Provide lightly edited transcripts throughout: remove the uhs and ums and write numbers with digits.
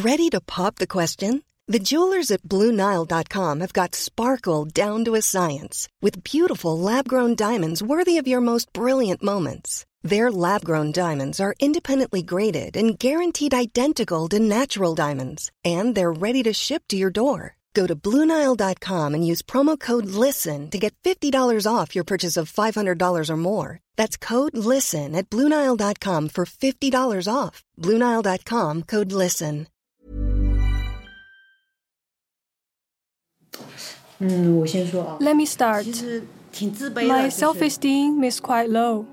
Ready to pop the question? The jewelers at BlueNile.com have got sparkle down to a science with beautiful lab-grown diamonds worthy of your most brilliant moments. Their lab-grown diamonds are independently graded and guaranteed identical to natural diamonds, and they're ready to ship to your door. Go to BlueNile.com and use promo code LISTEN to get $50 off your purchase of $500 or more. That's code LISTEN at BlueNile.com for $50 off. BlueNile.com, code LISTEN. 我先说啊。 Let me start. 其实挺自卑的。 My self-esteem is quite low.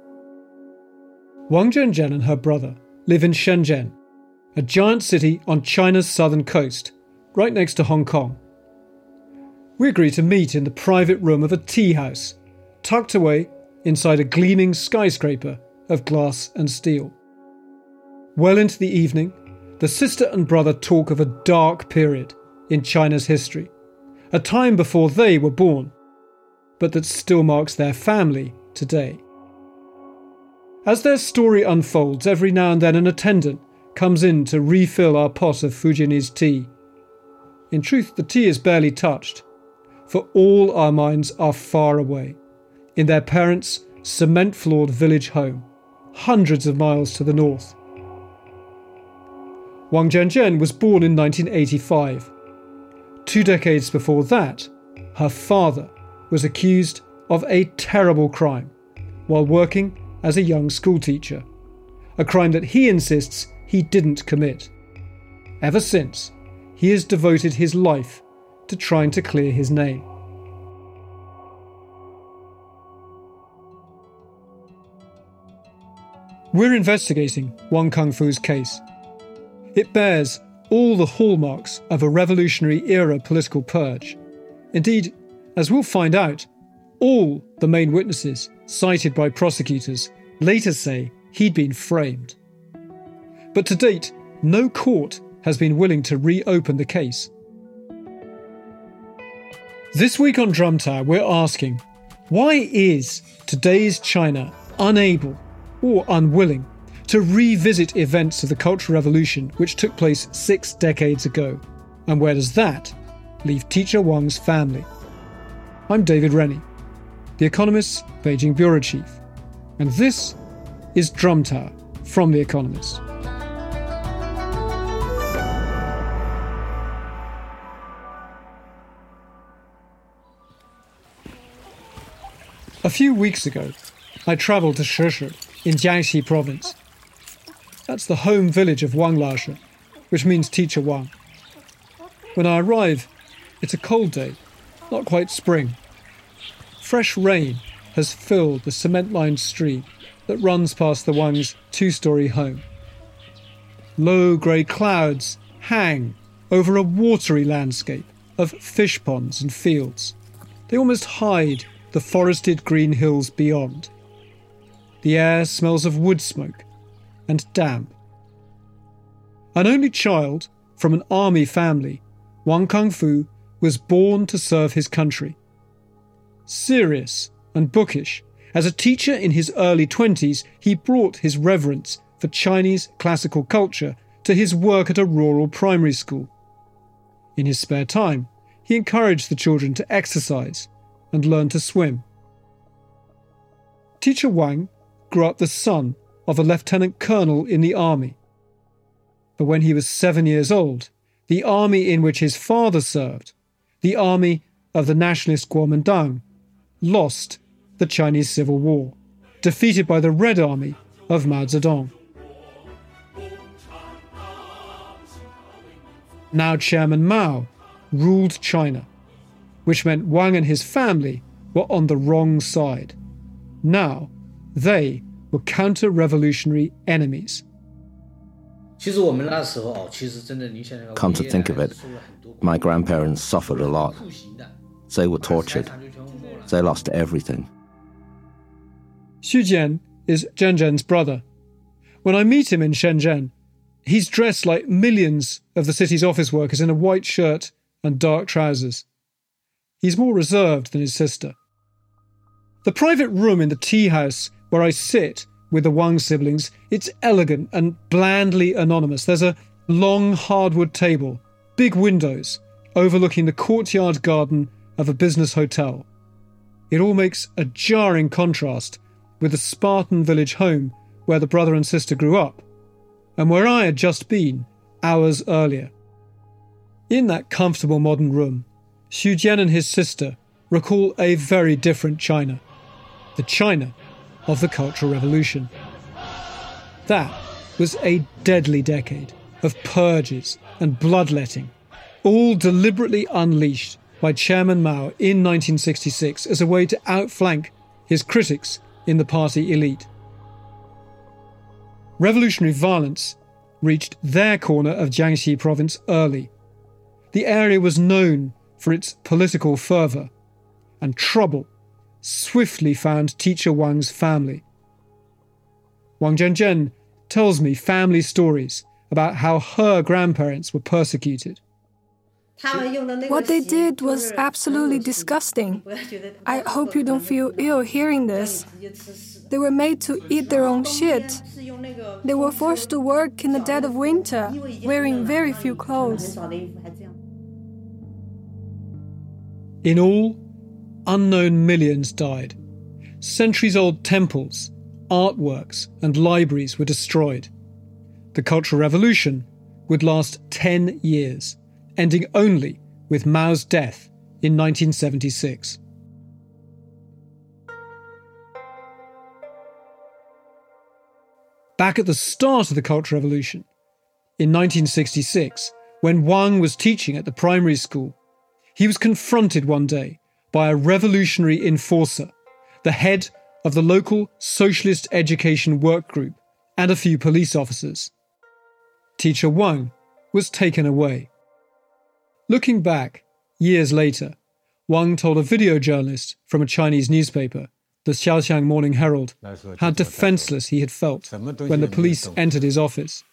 Wang Zhenjian and her brother live in Shenzhen, a giant city on China's southern coast, right next to Hong Kong. We agree to meet in the private room of a tea house, tucked away inside a gleaming skyscraper of glass and steel. Well into the evening, the sister and brother talk of a dark period in China's history, a time before they were born, but that still marks their family today. As their story unfolds, every now and then an attendant comes in to refill our pot of Fujianese tea. In truth, the tea is barely touched, for all our minds are far away, in their parents' cement-floored village home, hundreds of miles to the north. Wang Zhenjian was born in 1985. 2 decades before that, her father was accused of a terrible crime while working as a young schoolteacher, a crime that he insists he didn't commit. Ever since, he has devoted his life to trying to clear his name. We're investigating Wang Kangfu's case. It bears all the hallmarks of a revolutionary-era political purge. Indeed, as we'll find out, all the main witnesses cited by prosecutors later say he'd been framed. But to date, no court has been willing to reopen the case. This week on Drum Tower, we're asking, why is today's China unable or unwilling to revisit events of the Cultural Revolution which took place 6 decades ago? And where does that leave Teacher Wang's family? I'm David Rennie, The Economist's Beijing Bureau Chief, and this is Drum Tower from The Economist. A few weeks ago, I travelled to Shishi in Jiangxi province. That's the home village of Wang Lashi, which means Teacher Wang. When I arrive, it's a cold day, not quite spring. Fresh rain has filled the cement-lined stream that runs past the Wang's 2-storey home. Low grey clouds hang over a watery landscape of fish ponds and fields. They almost hide the forested green hills beyond. The air smells of wood smoke and damp. An only child from an army family, Wang Kangfu was born to serve his country. Serious and bookish, as a teacher in his early 20s, he brought his reverence for Chinese classical culture to his work at a rural primary school. In his spare time, he encouraged the children to exercise and learn to swim. Teacher Wang grew up the son of a lieutenant colonel in the army. But when he was 7 years old, the army in which his father served, the army of the nationalist Kuomintang, lost the Chinese Civil War, defeated by the Red Army of Mao Zedong. Now Chairman Mao ruled China, which meant Wang and his family were on the wrong side. Now they were counter-revolutionary enemies. Come to think of it, my grandparents suffered a lot. They were tortured. They lost everything. Xu Jian is Zhenjian's brother. When I meet him in Shenzhen, he's dressed like millions of the city's office workers in a white shirt and dark trousers. He's more reserved than his sister. The private room in the tea house where I sit with the Wang siblings, it's elegant and blandly anonymous. There's a Long hardwood table, big windows, overlooking the courtyard garden of a business hotel. It all makes a jarring contrast with the Spartan village home where the brother and sister grew up, and where I had just been hours earlier. In that comfortable modern room, Xu Jian and his sister recall a very different China, the China of the Cultural Revolution. That was a deadly decade of purges and bloodletting, all deliberately unleashed by Chairman Mao in 1966 as a way to outflank his critics in the party elite. Revolutionary violence reached their corner of Jiangxi province early. The area was known for its political fervour, and trouble swiftly found teacher Wang's family. Wang Zhenzhen tells me family stories about how her grandparents were persecuted. What they did was absolutely disgusting. I hope you don't feel ill hearing this. They were made to eat their own shit. They were forced to work in the dead of winter, wearing very few clothes. In all, unknown millions died. Centuries-old temples, artworks, and libraries were destroyed. The Cultural Revolution would last 10 years, ending only with Mao's death in 1976. Back at the start of the Cultural Revolution, in 1966, when Wang was teaching at the primary school, he was confronted one day by a revolutionary enforcer, the head of the local socialist education work group, and a few police officers. Teacher Wang was taken away. Looking back, years later, Wang told a video journalist from a Chinese newspaper, the Xiaoxiang Morning Herald, how defenseless he had felt when the police entered his office.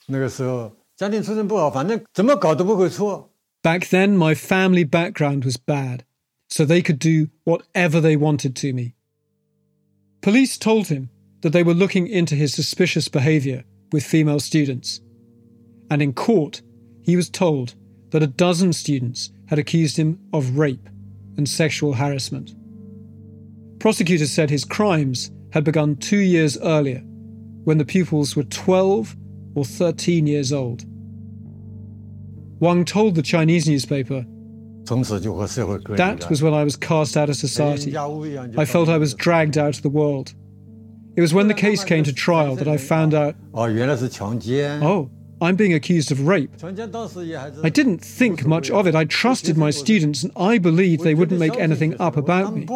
Back then, my family background was bad, so they could do whatever they wanted to me. Police told him that they were looking into his suspicious behaviour with female students. And in court, he was told that a dozen students had accused him of rape and sexual harassment. Prosecutors said his crimes had begun 2 years earlier, when the pupils were 12 or 13 years old. Wang told the Chinese newspaper, "That was when I was cast out of society. I felt I was dragged out of the world. It was when the case came to trial that I found out, oh, I'm being accused of rape. I didn't think much of it. I trusted my students and I believed they wouldn't make anything up about me."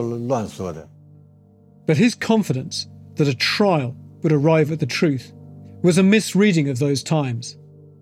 But his confidence that a trial would arrive at the truth was a misreading of those times.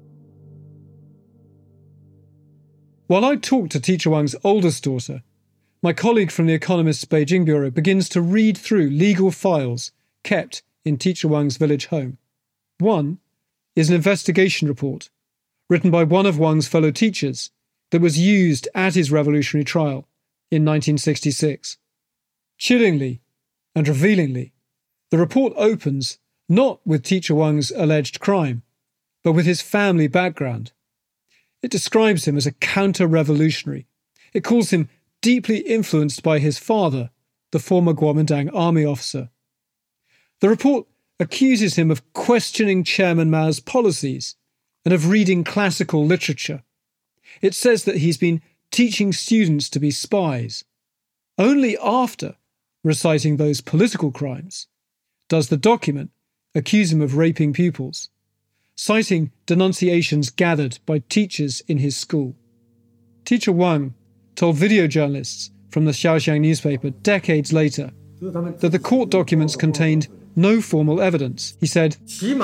While I talk to Teacher Wang's oldest daughter, my colleague from The Economist's Beijing bureau begins to read through legal files kept in Teacher Wang's village home. One is an investigation report written by one of Wang's fellow teachers that was used at his revolutionary trial in 1966. Chillingly and revealingly, the report opens not with Teacher Wang's alleged crime, but with his family background. It describes him as a counter-revolutionary. It calls him deeply influenced by his father, the former Kuomintang army officer. The report accuses him of questioning Chairman Mao's policies and of reading classical literature. It says that he's been teaching students to be spies. Only after reciting those political crimes does the document accuse him of raping pupils, citing denunciations gathered by teachers in his school. Teacher Wang told video journalists from the Xiaoxiang newspaper decades later that the court documents contained no formal evidence. He said,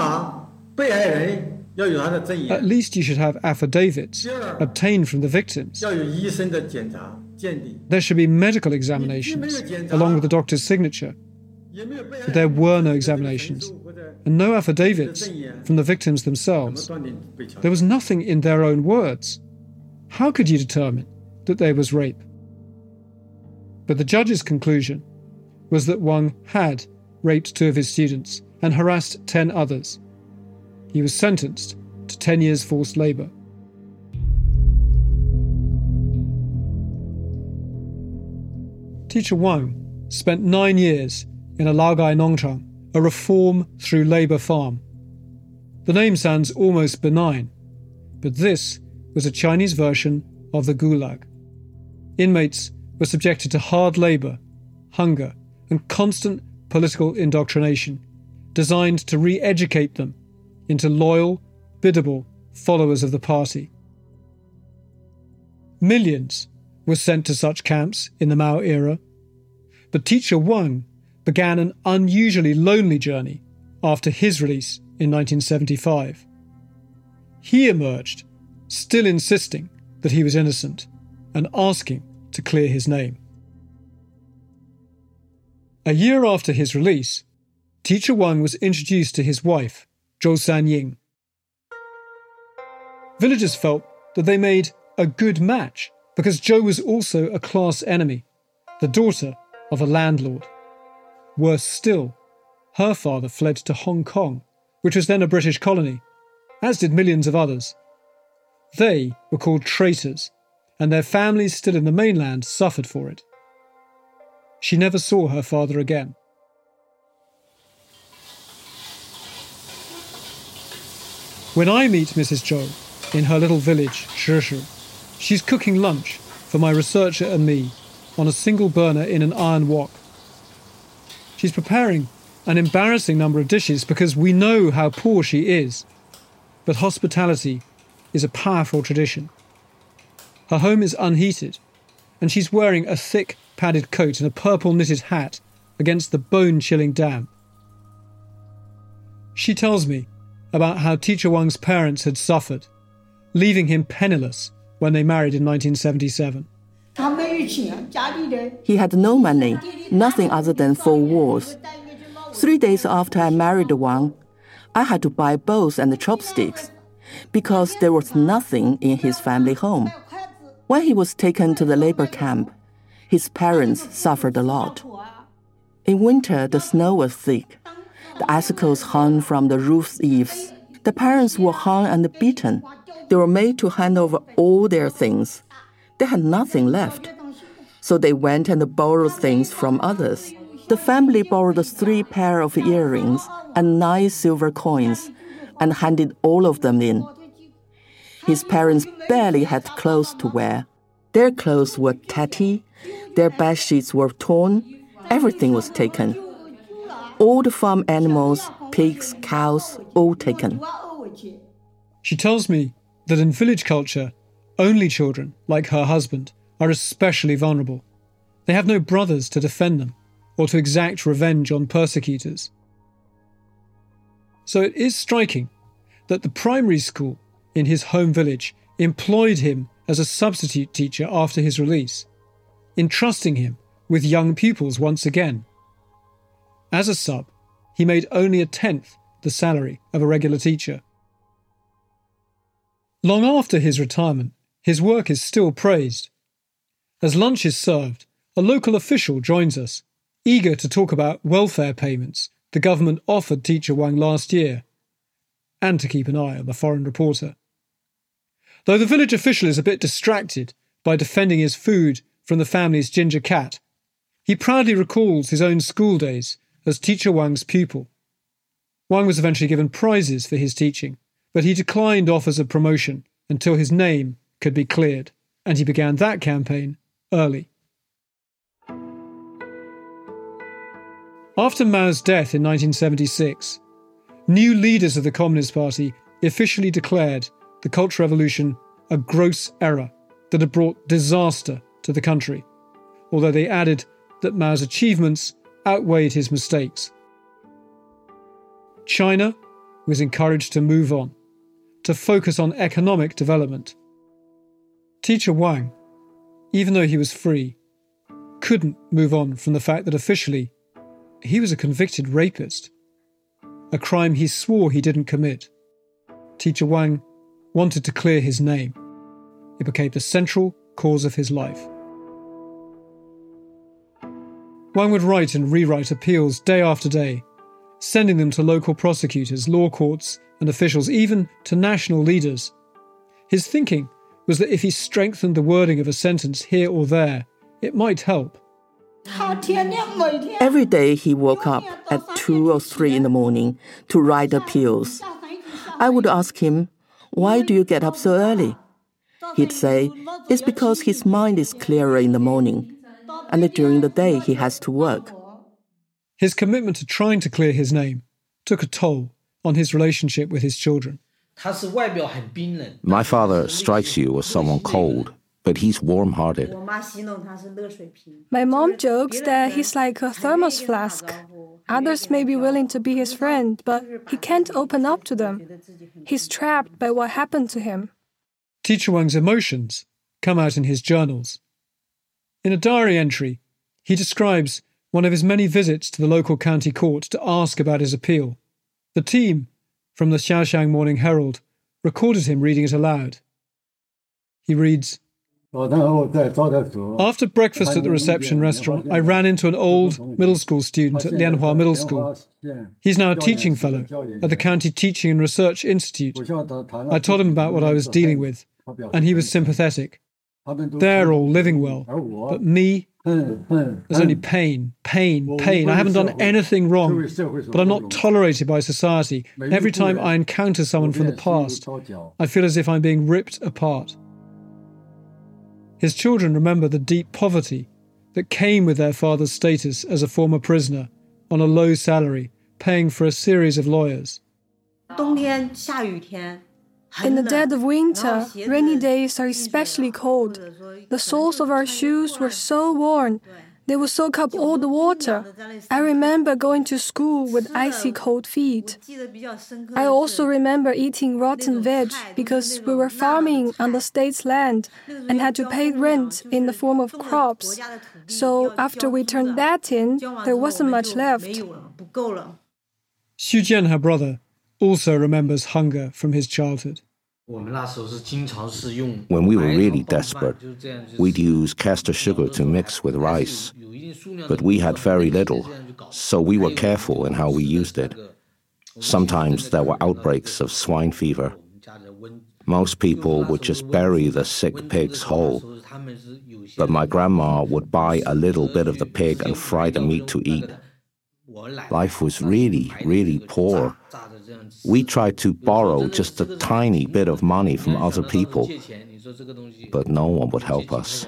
"At least you should have affidavits obtained from the victims. There should be medical examinations along with the doctor's signature." But there were no examinations and no affidavits from the victims themselves. There was nothing in their own words. How could you determine that there was rape? But the judge's conclusion was that Wang had raped 2 of his students and harassed 10 others. He was sentenced to 10 years forced labour. Teacher Wang spent 9 years in a Laogai Nongchang, a reform through labour farm. The name sounds almost benign, but this was a Chinese version of the Gulag. Inmates were subjected to hard labour, hunger, and constant political indoctrination, designed to re-educate them into loyal, biddable followers of the party. Millions were sent to such camps in the Mao era, but Teacher Wang began an unusually lonely journey after his release in 1975. He emerged, still insisting that he was innocent and asking to clear his name. A year after his release, Teacher Wang was introduced to his wife, Zhou Sanying. Villagers felt that they made a good match because Zhou was also a class enemy, the daughter of a landlord. Worse still, her father fled to Hong Kong, which was then a British colony, as did millions of others. They were called traitors, and their families still in the mainland suffered for it. She never saw her father again. When I meet Mrs. Zhou in her little village, Sheshu, she's cooking lunch for my researcher and me on a single burner in an iron wok. She's preparing an embarrassing number of dishes because we know how poor she is. But hospitality is a powerful tradition. Her home is unheated, and she's wearing a thick padded coat and a purple knitted hat against the bone-chilling damp. She tells me about how Teacher Wang's parents had suffered, leaving him penniless when they married in 1977. He had no money, nothing other than 4 walls. 3 days after I married Wang, I had to buy bowls and chopsticks because there was nothing in his family home. When he was taken to the labor camp, his parents suffered a lot. In winter, the snow was thick. The icicles hung from the roof eaves. The parents were hung and beaten. They were made to hand over all their things. They had nothing left. So they went and borrowed things from others. The family borrowed 3 pairs of earrings and 9 silver coins and handed all of them in. His parents barely had clothes to wear. Their clothes were tatty, their bed sheets were torn, everything was taken. All the farm animals, pigs, cows, all taken. She tells me that in village culture, only children, like her husband, are especially vulnerable. They have no brothers to defend them or to exact revenge on persecutors. So it is striking that the primary school in his home village employed him as a substitute teacher after his release, entrusting him with young pupils once again. As a sub, he made only 1/10 the salary of a regular teacher. Long after his retirement, his work is still praised. As lunch is served, a local official joins us, eager to talk about welfare payments the government offered Teacher Wang last year, and to keep an eye on the foreign reporter. Though the village official is a bit distracted by defending his food from the family's ginger cat, he proudly recalls his own school days as Teacher Wang's pupil. Wang was eventually given prizes for his teaching, but he declined offers of promotion until his name could be cleared, and he began that campaign early. After Mao's death in 1976, new leaders of the Communist Party officially declared the Cultural Revolution a gross error that had brought disaster to the country, although they added that Mao's achievements outweighed his mistakes. China was encouraged to move on, to focus on economic development. Teacher Wang, even though he was free, couldn't move on from the fact that officially he was a convicted rapist, a crime he swore he didn't commit. Teacher Wang wanted to clear his name. It became the central cause of his life. Wang would write and rewrite appeals day after day, sending them to local prosecutors, law courts, and officials, even to national leaders. His thinking was that if he strengthened the wording of a sentence here or there, it might help. Every day he woke up at 2 or 3 in the morning to write appeals. I would ask him, "Why do you get up so early?" He'd say, "It's because his mind is clearer in the morning, and that during the day he has to work." His commitment to trying to clear his name took a toll on his relationship with his children. My father strikes you as someone cold, but he's warm-hearted. My mom jokes that he's like a thermos flask. Others may be willing to be his friend, but he can't open up to them. He's trapped by what happened to him. Teacher Wang's emotions come out in his journals. In a diary entry, he describes one of his many visits to the local county court to ask about his appeal. The team from the Xiaoxiang Morning Herald recorded him reading it aloud. He reads, "After breakfast at the reception restaurant, I ran into an old middle school student at Lianhua Middle School. He's now a teaching fellow at the County Teaching and Research Institute. I told him about what I was dealing with, and he was sympathetic. They're all living well, but me, there's only pain. I haven't done anything wrong, but I'm not tolerated by society. Every time I encounter someone from the past, I feel as if I'm being ripped apart." His children remember the deep poverty that came with their father's status as a former prisoner on a low salary, paying for a series of lawyers. In the dead of winter, rainy days are especially cold. The soles of our shoes were so worn, they would soak up all the water. I remember going to school with icy cold feet. I also remember eating rotten veg because we were farming on the state's land and had to pay rent in the form of crops. So after we turned that in, there wasn't much left. Xu Jian, her brother, also remembers hunger from his childhood. When we were really desperate, we'd use castor sugar to mix with rice. But we had very little, so we were careful in how we used it. Sometimes there were outbreaks of swine fever. Most people would just bury the sick pigs whole. But my grandma would buy a little bit of the pig and fry the meat to eat. Life was really, really poor. We tried to borrow just a tiny bit of money from other people, but no one would help us.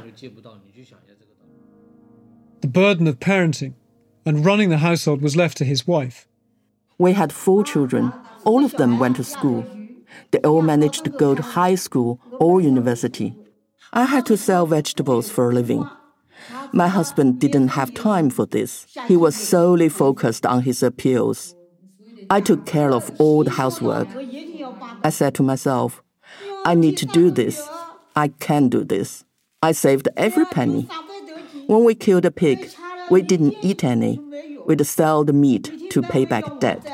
The burden of parenting and running the household was left to his wife. We had 4 children. All of them went to school. They all managed to go to high school or university. I had to sell vegetables for a living. My husband didn't have time for this. He was solely focused on his appeals. I took care of all the housework. I said to myself, I need to do this. I can do this. I saved every penny. When we killed a pig, we didn't eat any. We'd sell the meat to pay back debt.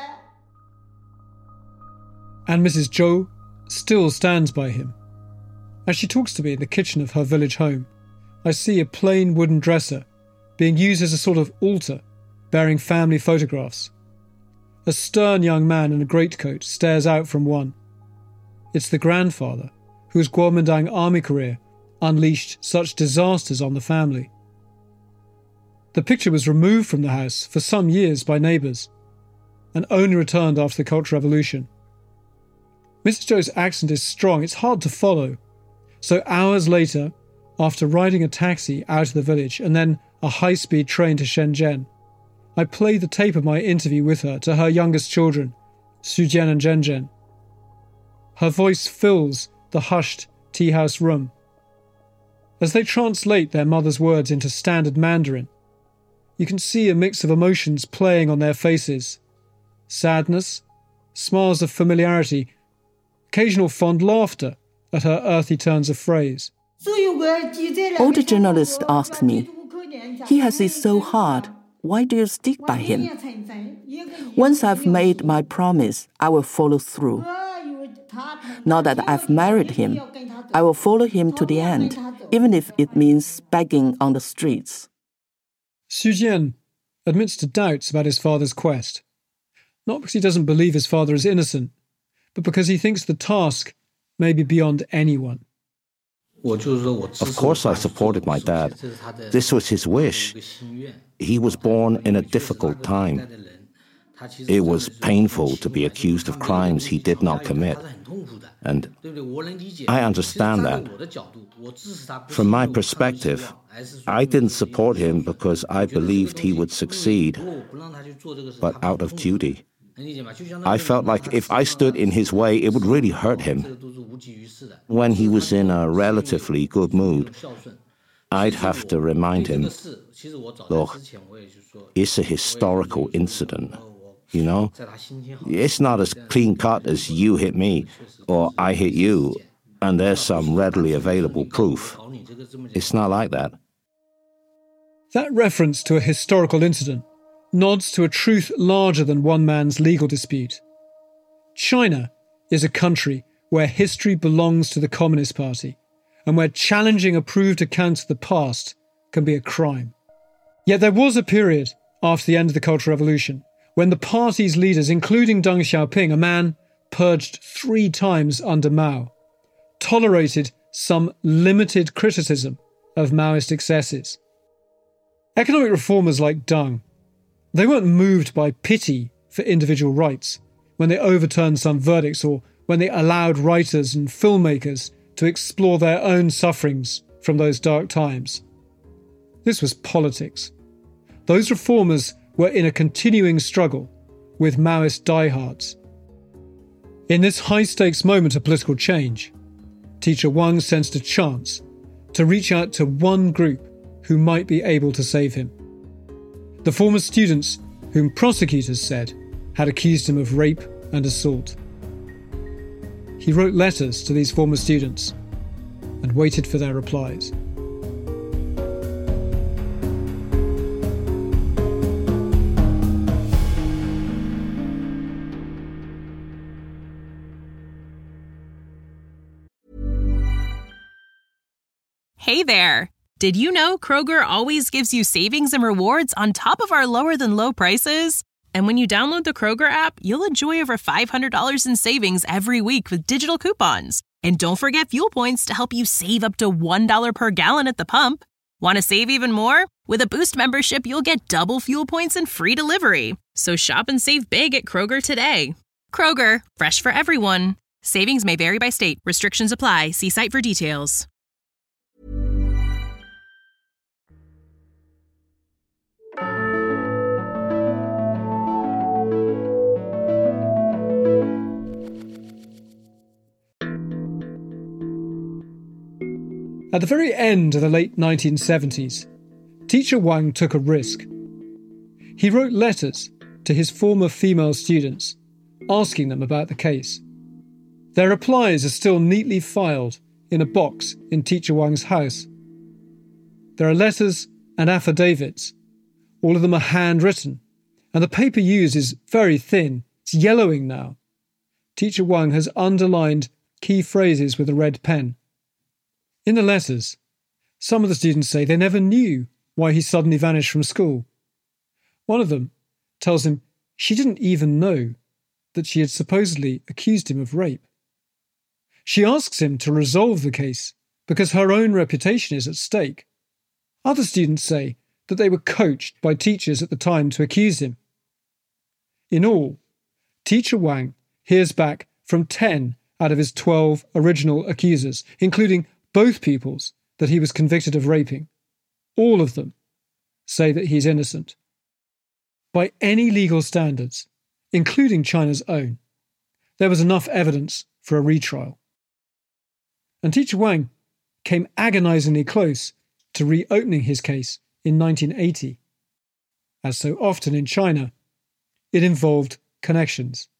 And Mrs. Zhou still stands by him. As she talks to me in the kitchen of her village home, I see a plain wooden dresser being used as a sort of altar, bearing family photographs. A stern young man in a greatcoat stares out from one. It's the grandfather whose Kuomintang army career unleashed such disasters on the family. The picture was removed from the house for some years by neighbours and only returned after the Cultural Revolution. Mrs. Zhou's accent is strong, it's hard to follow. So hours later, after riding a taxi out of the village and then a high-speed train to Shenzhen, I played the tape of my interview with her to her youngest children, Xu Jian and Zhenzhen. Her voice fills the hushed tea-house room. As they translate their mother's words into standard Mandarin, you can see a mix of emotions playing on their faces. Sadness, smiles of familiarity, occasional fond laughter at her earthy turns of phrase. All the journalist asks me, he has it so hard, why do you stick by him? Once I've made my promise, I will follow through. Now that I've married him, I will follow him to the end, even if it means begging on the streets. Xu Jian admits to doubts about his father's quest. not because he doesn't believe his father is innocent, but because he thinks the task may be beyond anyone. Of course I supported my dad. This was his wish. He was born in a difficult time. It was painful to be accused of crimes he did not commit. And I understand that. From my perspective, I didn't support him because I believed he would succeed, but out of duty. I felt like if I stood in his way, it would really hurt him. When he was in a relatively good mood, I'd have to remind him, look, it's a historical incident, you know? It's not as clean-cut as you hit me or I hit you, and there's some readily available proof. It's not like that. That reference to a historical incident nods to a truth larger than one man's legal dispute. China is a country where history belongs to the Communist Party and where challenging approved accounts of the past can be a crime. Yet there was a period after the end of the Cultural Revolution when the party's leaders, including Deng Xiaoping, a man purged 3 times under Mao, tolerated some limited criticism of Maoist excesses. Economic reformers like Deng, they weren't moved by pity for individual rights when they overturned some verdicts or when they allowed writers and filmmakers to explore their own sufferings from those dark times. This was politics. Those reformers were in a continuing struggle with Maoist diehards. In this high-stakes moment of political change, Teacher Wang sensed a chance to reach out to one group who might be able to save him. The former students whom prosecutors said had accused him of rape and assault. He wrote letters to these former students and waited for their replies. Hey there! Did you know Kroger always gives you savings and rewards on top of our lower-than-low prices? And when you download the Kroger app, you'll enjoy over $500 in savings every week with digital coupons. And don't forget fuel points to help you save up to $1 per gallon at the pump. Want to save even more? With a Boost membership, you'll get double fuel points and free delivery. So shop and save big at Kroger today. Kroger, fresh for everyone. Savings may vary by state. Restrictions apply. See site for details. At the very end of the late 1970s, Teacher Wang took a risk. He wrote letters to his former female students, asking them about the case. Their replies are still neatly filed in a box in Teacher Wang's house. There are letters and affidavits. All of them are handwritten, and the paper used is very thin. It's yellowing now. Teacher Wang has underlined key phrases with a red pen. In the letters, some of the students say they never knew why he suddenly vanished from school. One of them tells him she didn't even know that she had supposedly accused him of rape. She asks him to resolve the case because her own reputation is at stake. Other students say that they were coached by teachers at the time to accuse him. In all, Teacher Wang hears back from 10 out of his 12 original accusers, including both pupils that he was convicted of raping. All of them say that he's innocent. By any legal standards, including China's own, there was enough evidence for a retrial. And Teacher Wang came agonizingly close to reopening his case in 1980. As so often in China, it involved connections.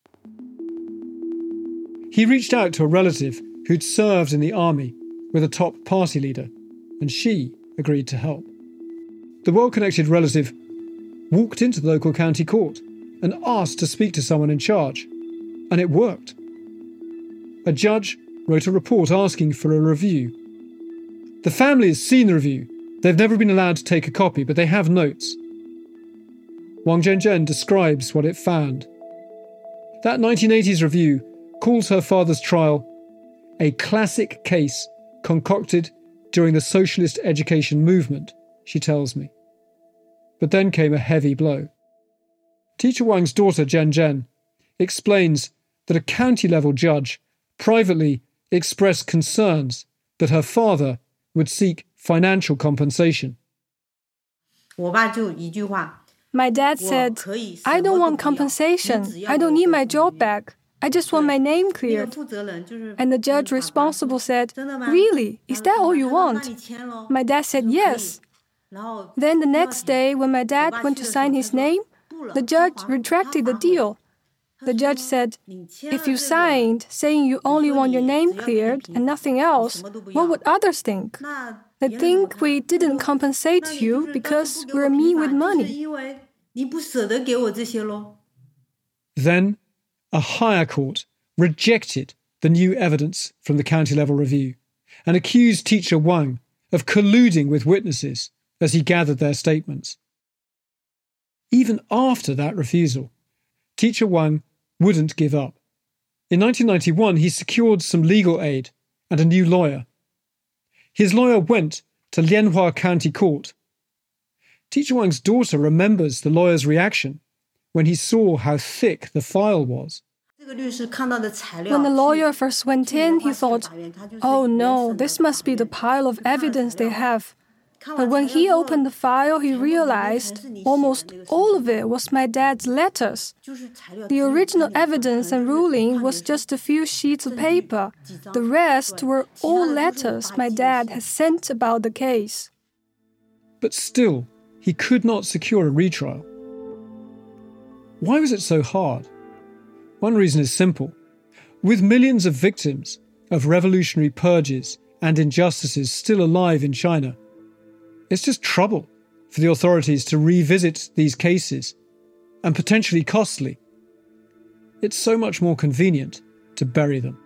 He reached out to a relative who'd served in the army with a top party leader, and she agreed to help. The well-connected relative walked into the local county court and asked to speak to someone in charge, and it worked. A judge wrote a report asking for a review. The family has seen the review. They've never been allowed to take a copy, but they have notes. Wang Zhenzhen describes what it found. That 1980s review calls her father's trial a classic case concocted during the socialist education movement, she tells me. But then came a heavy blow. Teacher Wang's daughter, Zhen Zhen, explains that a county-level judge privately expressed concerns that her father would seek financial compensation. My dad said, I don't want compensation. I don't need my job back. I just want my name cleared. And the judge responsible said, really? Is that all you want? My dad said, yes. Then the next day, when my dad went to sign his name, the judge retracted the deal. The judge said, if you signed saying you only want your name cleared and nothing else, what would others think? They think we didn't compensate you because we're mean with money. Then, a higher court rejected the new evidence from the county-level review and accused teacher Wang of colluding with witnesses as he gathered their statements. Even after that refusal, teacher Wang wouldn't give up. In 1991, he secured some legal aid and a new lawyer. His lawyer went to Lianhua County Court. Teacher Wang's daughter remembers the lawyer's reaction when he saw how thick the file was. When the lawyer first went in, he thought, oh no, this must be the pile of evidence they have. But when he opened the file, he realized almost all of it was my dad's letters. The original evidence and ruling was just a few sheets of paper. The rest were all letters my dad had sent about the case. But still, he could not secure a retrial. Why was it so hard? One reason is simple. With millions of victims of revolutionary purges and injustices still alive in China, it's just trouble for the authorities to revisit these cases, and potentially costly. It's so much more convenient to bury them.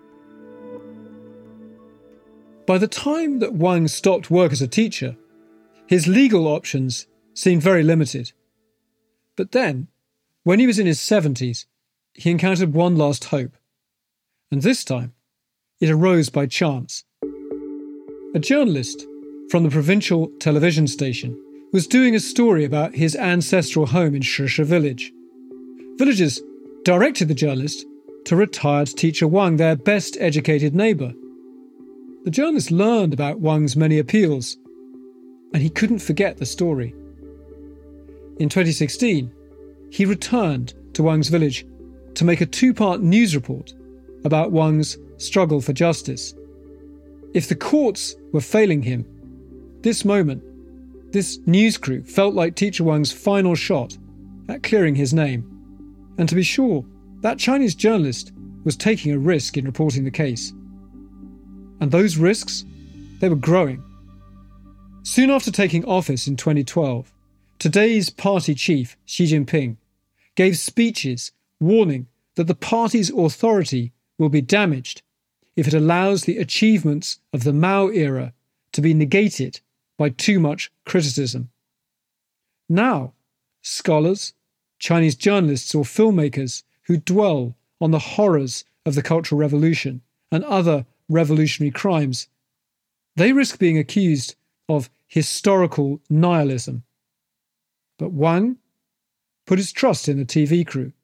By the time that Wang stopped work as a teacher, his legal options seemed very limited. But then, when he was in his 70s, he encountered one last hope. And this time, it arose by chance. A journalist from the provincial television station was doing a story about his ancestral home in Shishi village. Villagers directed the journalist to retired teacher Wang, their best educated neighbour. The journalist learned about Wang's many appeals, and he couldn't forget the story. In 2016, he returned to Wang's village to make a 2-part news report about Wang's struggle for justice. If the courts were failing him, this moment, this news crew felt like teacher Wang's final shot at clearing his name. And to be sure, that Chinese journalist was taking a risk in reporting the case. And those risks, they were growing. Soon after taking office in 2012, today's party chief, Xi Jinping, gave speeches warning that the party's authority will be damaged if it allows the achievements of the Mao era to be negated by too much criticism. Now, scholars, Chinese journalists or filmmakers who dwell on the horrors of the Cultural Revolution and other revolutionary crimes, they risk being accused of historical nihilism. But Wang put his trust in the TV crew.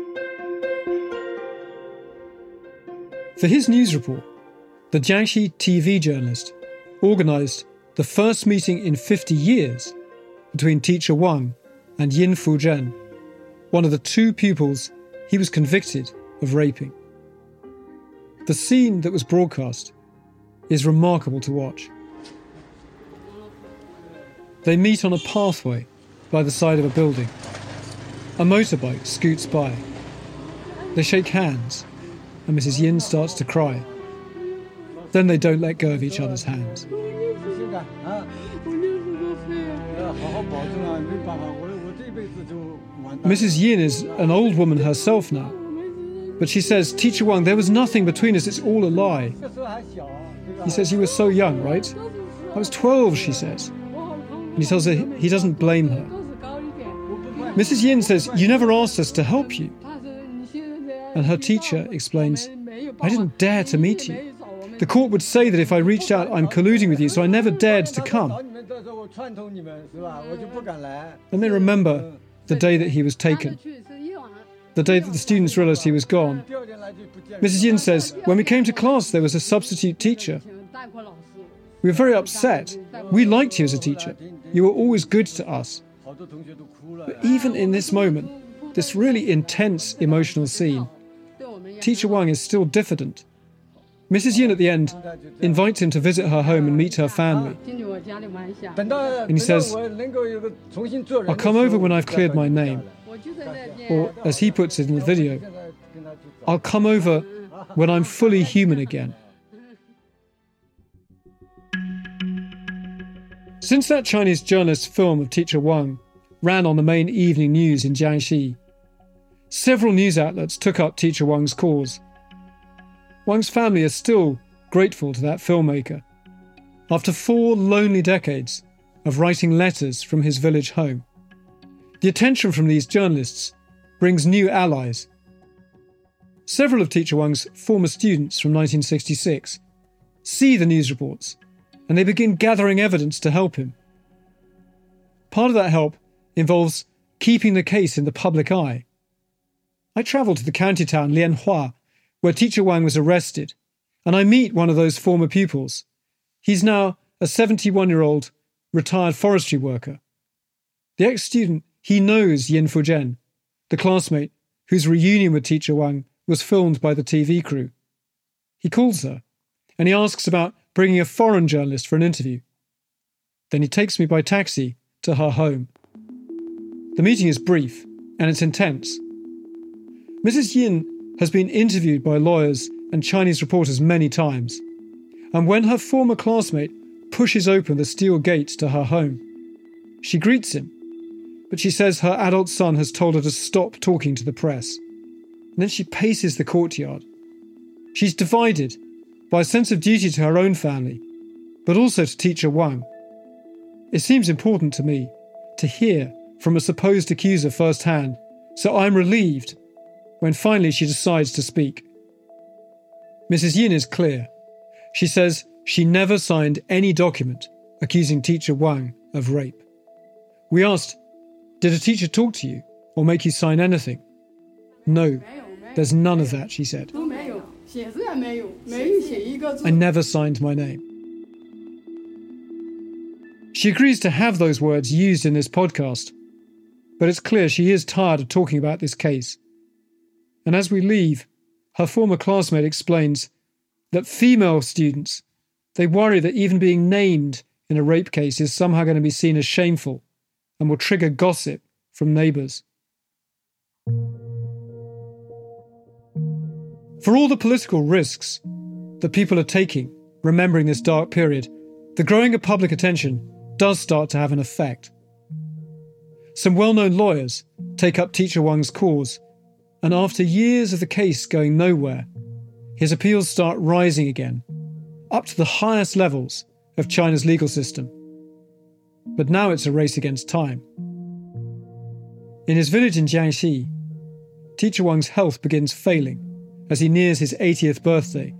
For his news report, the Jiangxi TV journalist organised the first meeting in 50 years between teacher Wang and Yin Fuzhen, one of the 2 pupils he was convicted of raping. The scene that was broadcast is remarkable to watch. They meet on a pathway by the side of a building. A motorbike scoots by. They shake hands, and Mrs. Yin starts to cry. Then they don't let go of each other's hands. Mrs. Yin is an old woman herself now, but she says, Teacher Wang, there was nothing between us, it's all a lie. He says, you were so young, right? I was 12, she says. And he tells her he doesn't blame her. Mrs. Yin says, you never asked us to help you. And her teacher explains, I didn't dare to meet you. The court would say that if I reached out, I'm colluding with you, so I never dared to come. And they remember the day that he was taken, the day that the students realized he was gone. Mrs. Yin says, when we came to class, there was a substitute teacher. We were very upset. We liked you as a teacher. You were always good to us. But even in this moment, this really intense emotional scene, Teacher Wang is still diffident. Mrs. Yin at the end invites him to visit her home and meet her family. And he says, I'll come over when I've cleared my name. Or, as he puts it in the video, I'll come over when I'm fully human again. Since that Chinese journalist's film of Teacher Wang ran on the main evening news in Jiangxi, several news outlets took up Teacher Wang's cause. Wang's family is still grateful to that filmmaker. After 4 lonely decades of writing letters from his village home, the attention from these journalists brings new allies. Several of Teacher Wang's former students from 1966 see the news reports and they begin gathering evidence to help him. Part of that help involves keeping the case in the public eye. I travel to the county town Lianhua, where Teacher Wang was arrested, and I meet one of those former pupils. He's now a 71-year-old retired forestry worker. The ex-student, he knows Yin Fuzhen, the classmate whose reunion with Teacher Wang was filmed by the TV crew. He calls her, and he asks about bringing a foreign journalist for an interview. Then he takes me by taxi to her home. The meeting is brief, and it's intense. Mrs. Yin has been interviewed by lawyers and Chinese reporters many times, and when her former classmate pushes open the steel gates to her home, she greets him, but she says her adult son has told her to stop talking to the press. And then she paces the courtyard. She's divided by a sense of duty to her own family, but also to Teacher Wang. It seems important to me to hear from a supposed accuser firsthand, so I'm relieved when finally she decides to speak. Mrs. Yin is clear. She says she never signed any document accusing Teacher Wang of rape. We asked, did a teacher talk to you or make you sign anything? No, there's none of that, she said. I never signed my name. She agrees to have those words used in this podcast, but it's clear she is tired of talking about this case. And as we leave, her former classmate explains that female students, they worry that even being named in a rape case is somehow going to be seen as shameful and will trigger gossip from neighbours. For all the political risks that people are taking, remembering this dark period, the growing of public attention does start to have an effect. Some well-known lawyers take up Teacher Wang's cause, and after years of the case going nowhere, his appeals start rising again, up to the highest levels of China's legal system. But now it's a race against time. In his village in Jiangxi, Teacher Wang's health begins failing as he nears his 80th birthday.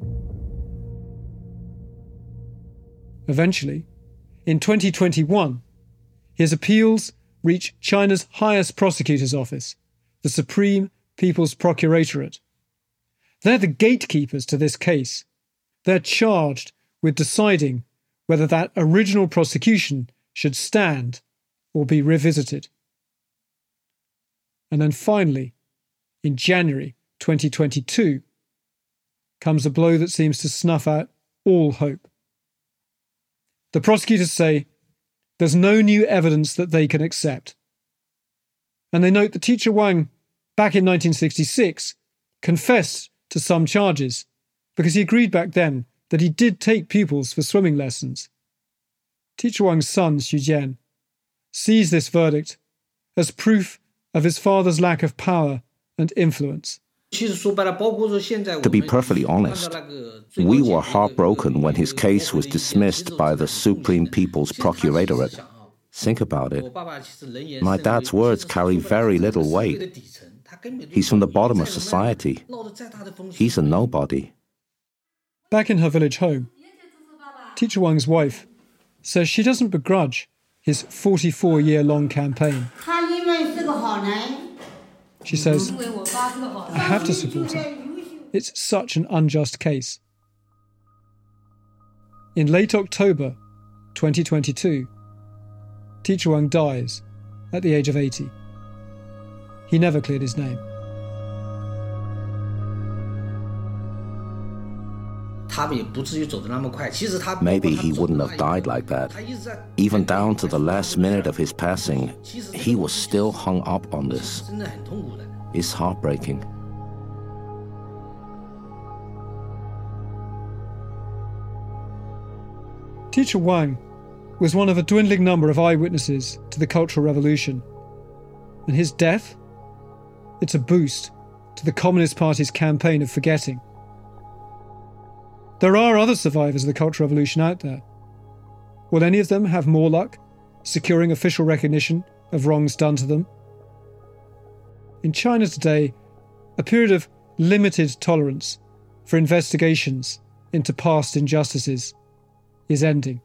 Eventually, in 2021, his appeals reach China's highest prosecutor's office, the Supreme People's Procuratorate. They're the gatekeepers to this case. They're charged with deciding whether that original prosecution should stand or be revisited. And then finally, in January 2022, comes a blow that seems to snuff out all hope. The prosecutors say there's no new evidence that they can accept. And they note that Teacher Wang, back in 1966, confessed to some charges because he agreed back then that he did take pupils for swimming lessons. Teacher Wang's son, Xu Jian, sees this verdict as proof of his father's lack of power and influence. To be perfectly honest, we were heartbroken when his case was dismissed by the Supreme People's Procuratorate. Think about it. My dad's words carry very little weight. He's from the bottom of society. He's a nobody. Back in her village home, Teacher Wang's wife says she doesn't begrudge his 44-year-long campaign. She says, I have to support him. It's such an unjust case. In late October 2022, Teacher Wang dies at the age of 80. He never cleared his name. Maybe he wouldn't have died like that. Even down to the last minute of his passing, he was still hung up on this. It's heartbreaking. Teacher Wang was one of a dwindling number of eyewitnesses to the Cultural Revolution. And his death? It's a boost to the Communist Party's campaign of forgetting. There are other survivors of the Cultural Revolution out there. Will any of them have more luck securing official recognition of wrongs done to them? In China today, a period of limited tolerance for investigations into past injustices is ending.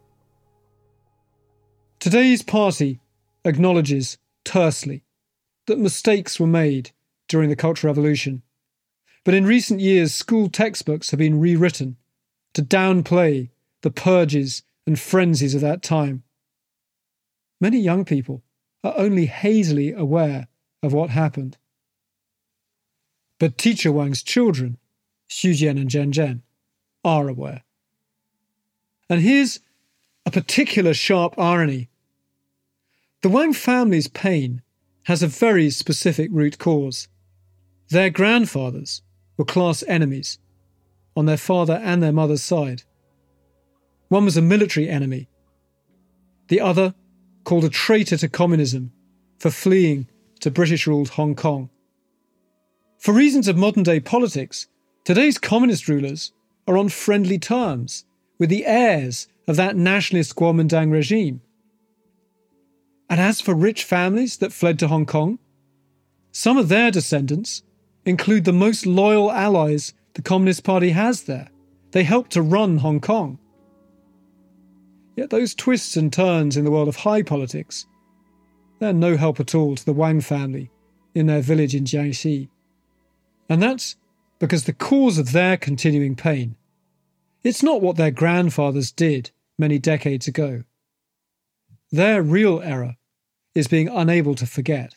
Today's party acknowledges tersely that mistakes were made during the Cultural Revolution, but in recent years school textbooks have been rewritten to downplay the purges and frenzies of that time. Many young people are only hazily aware of what happened. But Teacher Wang's children, Xu Jian and Zhen Zhen, are aware. And here's a particular sharp irony. The Wang family's pain has a very specific root cause. Their grandfathers were class enemies on their father and their mother's side. One was a military enemy. The other called a traitor to communism for fleeing to British-ruled Hong Kong. For reasons of modern-day politics, today's communist rulers are on friendly terms with the heirs of that nationalist Kuomintang regime. And as for rich families that fled to Hong Kong, some of their descendants include the most loyal allies the Communist Party has there. They helped to run Hong Kong. Yet those twists and turns in the world of high politics, they're no help at all to the Wang family in their village in Jiangxi. And that's because the cause of their continuing pain, it's not what their grandfathers did many decades ago. Their real error is being unable to forget.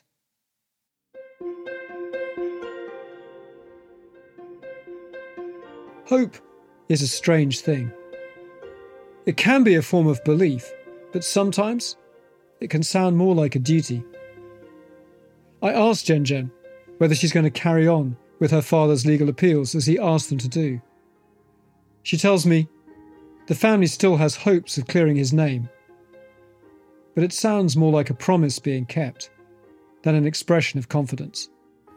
Hope is a strange thing. It can be a form of belief, but sometimes it can sound more like a duty. I asked Zhen Zhen whether she's going to carry on with her father's legal appeals as he asked them to do. She tells me the family still has hopes of clearing his name, but it sounds more like a promise being kept than an expression of confidence.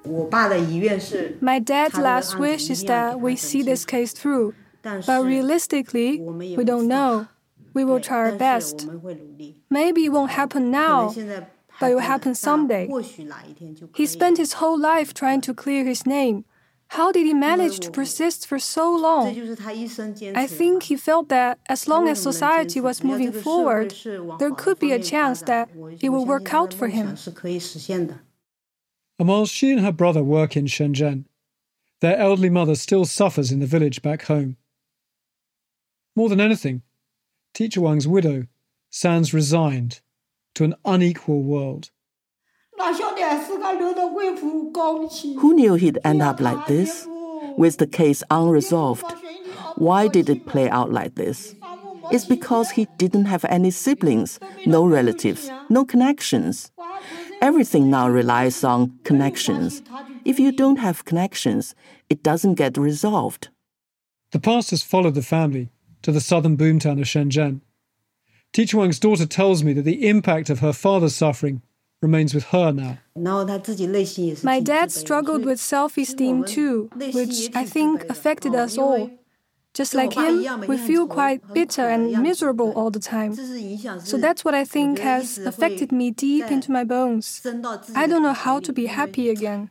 My dad's last wish is that we see this case through, but realistically, we don't know. We will try our best. Maybe it won't happen now, but it will happen someday. He spent his whole life trying to clear his name. How did he manage to persist for so long? I think he felt that as long as society was moving forward, there could be a chance that it will work out for him. And while she and her brother work in Shenzhen, their elderly mother still suffers in the village back home. More than anything, Teacher Wang's widow sounds resigned to an unequal world. Who knew he'd end up like this, with the case unresolved? Why did it play out like this? It's because he didn't have any siblings, no relatives, no connections. Everything now relies on connections. If you don't have connections, it doesn't get resolved. The past has followed the family to the southern boomtown of Shenzhen. Teacher Wang's daughter tells me that the impact of her father's suffering remains with her now. My dad struggled with self-esteem too, which I think affected us all. Just like him, we feel quite bitter and miserable all the time. So that's what I think has affected me deep into my bones. I don't know how to be happy again.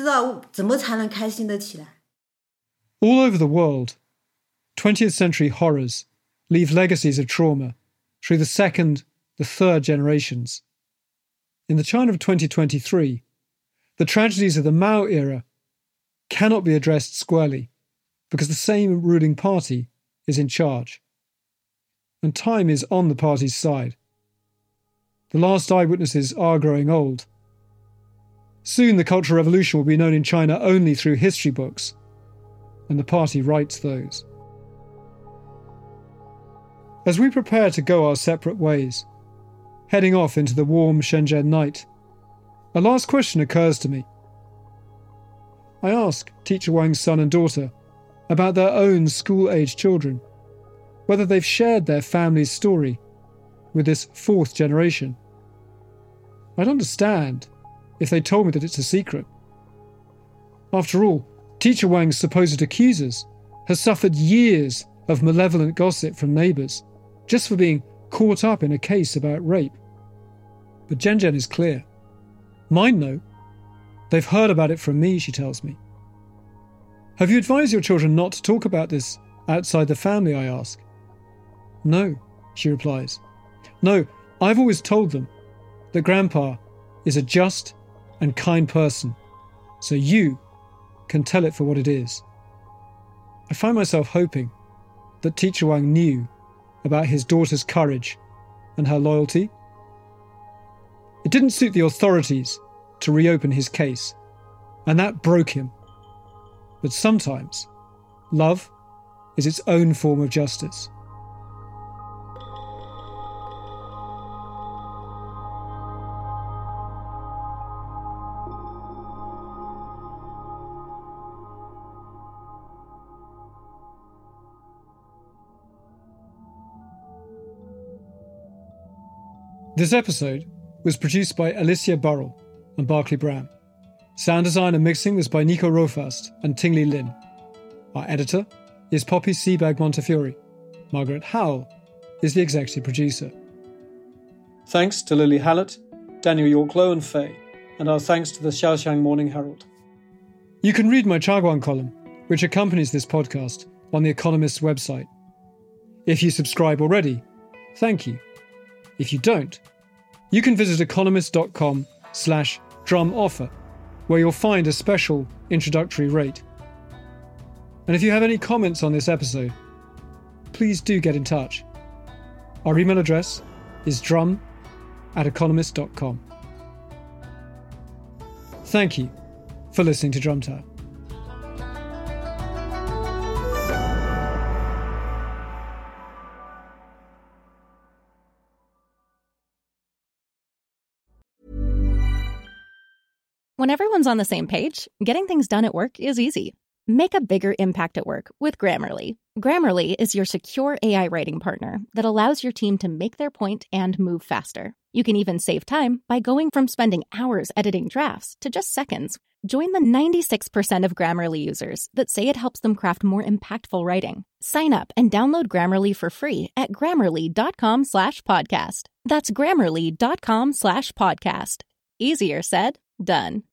All over the world, 20th century horrors leave legacies of trauma through the second, the third generations. In the China of 2023, the tragedies of the Mao era cannot be addressed squarely because the same ruling party is in charge. And time is on the party's side. The last eyewitnesses are growing old. Soon the Cultural Revolution will be known in China only through history books, and the party writes those. As we prepare to go our separate ways, heading off into the warm Shenzhen night, a last question occurs to me. I ask Teacher Wang's son and daughter about their own school-age children, whether they've shared their family's story with this fourth generation. I'd understand if they told me that it's a secret. After all, Teacher Wang's supposed accusers has suffered years of malevolent gossip from neighbours just for being caught up in a case about rape. But Zhen is clear. Mine know. They've heard about it from me, she tells me. Have you advised your children not to talk about this outside the family, I ask. No, she replies. No, I've always told them that Grandpa is a just and kind person, so you can tell it for what it is. I find myself hoping that Teacher Wang knew about his daughter's courage and her loyalty. It didn't suit the authorities to reopen his case, and that broke him. But sometimes, love is its own form of justice. This episode was produced by Alicia Burrell and Barclay Brown. Sound design and mixing was by Nico Rofast and Tingli Lin. Our editor is Poppy Seabag Montefiore. Margaret Howell is the executive producer. Thanks to Lily Hallett, Daniel York-Low and Faye, and our thanks to the Xiaoxiang Morning Herald. You can read my Chaguan column, which accompanies this podcast, on The Economist's website. If you subscribe already, thank you. If you don't, you can visit economist.com/drum offer, where you'll find a special introductory rate. And if you have any comments on this episode, please do get in touch. Our email address is drum@economist.com. Thank you for listening to Drum Tower. When everyone's on the same page, getting things done at work is easy. Make a bigger impact at work with Grammarly. Grammarly is your secure AI writing partner that allows your team to make their point and move faster. You can even save time by going from spending hours editing drafts to just seconds. Join the 96% of Grammarly users that say it helps them craft more impactful writing. Sign up and download Grammarly for free at Grammarly.com/podcast. That's Grammarly.com/podcast. Easier said, done.